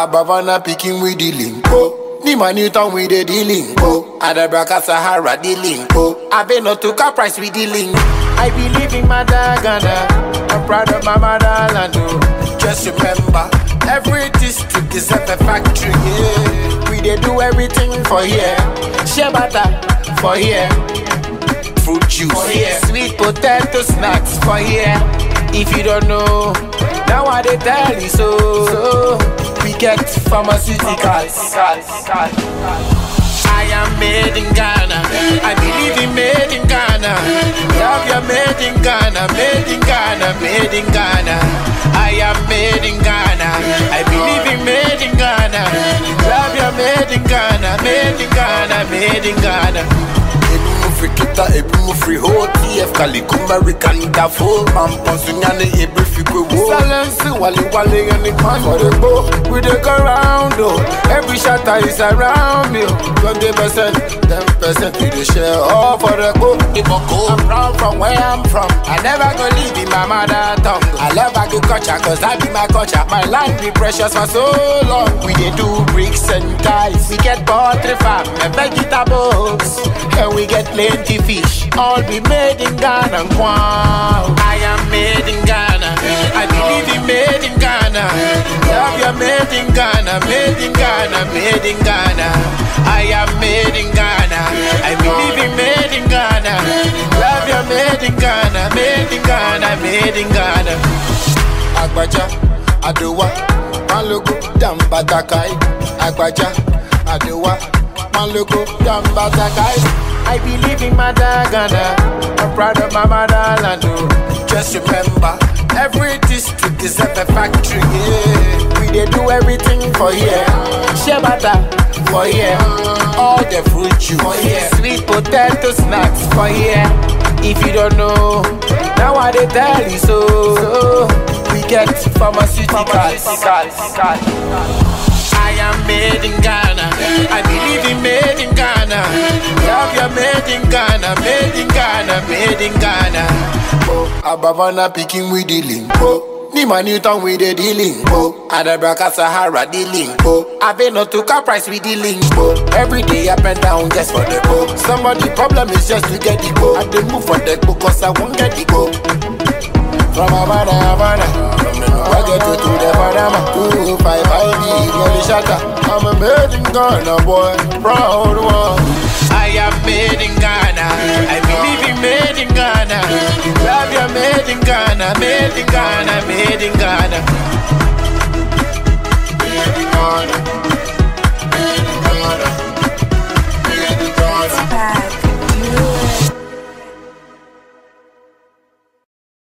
Abavana picking with the link. Ni Newton with the dealing. Adabraka Sahara dealing. I been not to car price with the link. I believe in my Ghana. I'm proud of my motherland. Just remember, every district is a factory. Yeah. We they do everything for here. Shea butter for here. Fruit juice for here. Sweet potato snacks for here. If you don't know, now I they tell you so. We get pharmaceuticals. I am made in Ghana. I believe in made in Ghana. Love you made in Ghana, made in Ghana, made in Ghana. I am made in Ghana. I believe in made in Ghana. Love you made in Ghana, made in Ghana, made in Ghana. Kita ebu free ho TF Calico American da full man ponsunyane ebu fikwe wo silence wale and the pan for the bow we dey go round oh every shatter is around me 20% 10% we dey share all for the bow I'm proud from where I'm from I never go leave in my mother tongue I love agriculture cause that be my culture my land be precious for so long we dey do bricks and ties we get poultry farm and vegetables and we get plenty fish, all be made in Ghana. Wow. I am made in Ghana. I believe in made in Ghana. Love you made in Ghana, made in Ghana, made in Ghana. I am made in Ghana. I believe in made in Ghana. Love you made in Ghana, made in Ghana, made in Ghana. Agbaja, Adowa, Maluku, Dambatakai. Agbaja, Adowa, Maluku, Dambatakai. I believe in my Ghana. I'm proud of my motherland. Just remember, every district is a factory. Yeah. We they do everything for here. Shea butter for here. All the fruit juice for here. Sweet potato snacks for here. If you don't know, now I they tell you so. We get pharmaceuticals. I am made in Ghana. I believe in made in Ghana. Love you made in Ghana, made in Ghana, made in Ghana. Abavana picking with the link. Ni Newton with the dealing. Adabraka Sahara dealing. I been not to car price with the link. Every day up and down just for the go. Somebody problem is just to get the go. I dey move for the go cause I won't get the go. From Havana, I get to the Panama 255 nearly shatter. I'm a made in Ghana boy, proud one. I am made in Ghana. I believe in made in Ghana. Love you made in Ghana, made in Ghana, made in Ghana.